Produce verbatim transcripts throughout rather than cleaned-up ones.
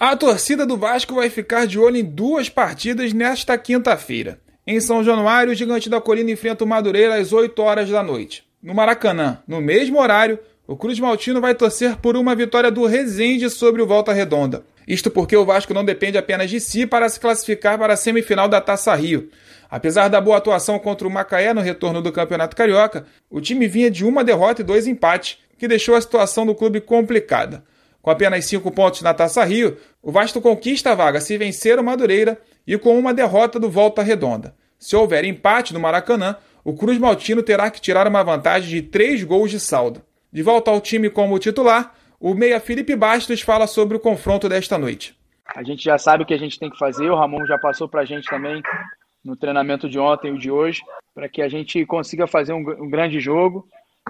A torcida do Vasco vai ficar de olho em duas partidas nesta quinta-feira. Em São Januário, o Gigante da Colina enfrenta o Madureira às oito horas da noite. No Maracanã, no mesmo horário, o Cruz Maltino vai torcer por uma vitória do Resende sobre o Volta Redonda. Isto porque o Vasco não depende apenas de si para se classificar para a semifinal da Taça Rio. Apesar da boa atuação contra o Macaé no retorno do Campeonato Carioca, o time vinha de uma derrota e dois empates, que deixou a situação do clube complicada. Com apenas cinco pontos na Taça Rio, o Vasco conquista a vaga se vencer o Madureira e com uma derrota do Volta Redonda. Se houver empate no Maracanã, o Cruz Maltino terá que tirar uma vantagem de três gols de saldo. De volta ao time como titular, o meia Felipe Bastos fala sobre o confronto desta noite. A gente já sabe o que a gente tem que fazer, o Ramon já passou para a gente também no treinamento de ontem e o de hoje, para que a gente consiga fazer um, um grande jogo,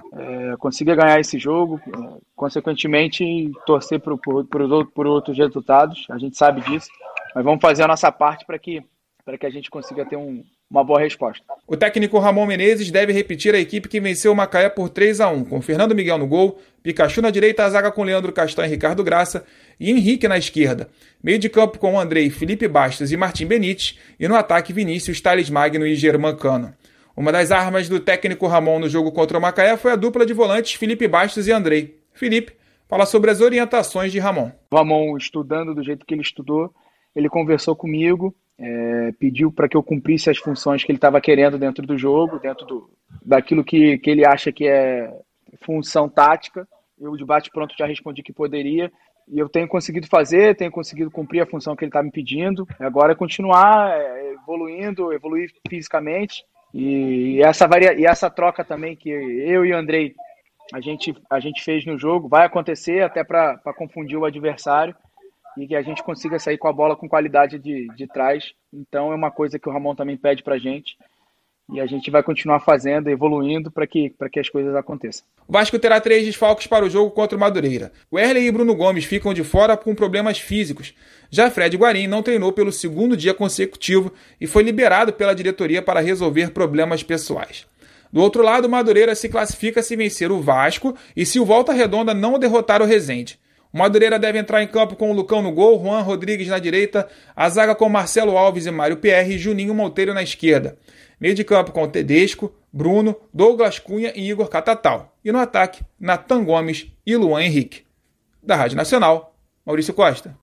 é, consiga ganhar esse jogo, é, consequentemente torcer por, por, por, outros, por outros resultados, a gente sabe disso, mas vamos fazer a nossa parte para que, para que a gente consiga ter um, uma boa resposta. O técnico Ramon Menezes deve repetir a equipe que venceu o Macaé por três a um, com Fernando Miguel no gol, Pikachu na direita, a zaga com Leandro Castan e Ricardo Graça, e Henrique na esquerda. Meio de campo com Andrei, Felipe Bastos e Martim Benítez, e no ataque Vinícius, Thales Magno e Germán Cano. Uma das armas do técnico Ramon no jogo contra o Macaé foi a dupla de volantes Felipe Bastos e Andrei. Felipe fala sobre as orientações de Ramon. O Ramon, estudando do jeito que ele estudou, ele conversou comigo, é, pediu para que eu cumprisse as funções que ele estava querendo dentro do jogo, dentro do, daquilo que, que ele acha que é função tática. Eu de bate-pronto já respondi que poderia, e eu tenho conseguido fazer, tenho conseguido cumprir a função que ele está me pedindo. Agora é continuar é, evoluindo, evoluir fisicamente, e, e, essa varia, e essa troca também que eu e o Andrei a gente, a gente fez no jogo vai acontecer até para confundir o adversário, e que a gente consiga sair com a bola com qualidade de, de trás. Então é uma coisa que o Ramon também pede pra gente, e a gente vai continuar fazendo, evoluindo para que, para que as coisas aconteçam. O Vasco terá três desfalques para o jogo contra o Madureira. O Erley e Bruno Gomes ficam de fora com problemas físicos. Já Fred Guarim não treinou pelo segundo dia consecutivo e foi liberado pela diretoria para resolver problemas pessoais. Do outro lado, o Madureira se classifica se vencer o Vasco e se o Volta Redonda não derrotar o Resende. O Madureira deve entrar em campo com o Lucão no gol, Juan Rodrigues na direita, a zaga com Marcelo Alves e Mário Pierre e Juninho Monteiro na esquerda. Meio de campo com Tedesco, Bruno, Douglas Cunha e Igor Catatal. E no ataque, Natan Gomes e Luan Henrique. Da Rádio Nacional, Maurício Costa.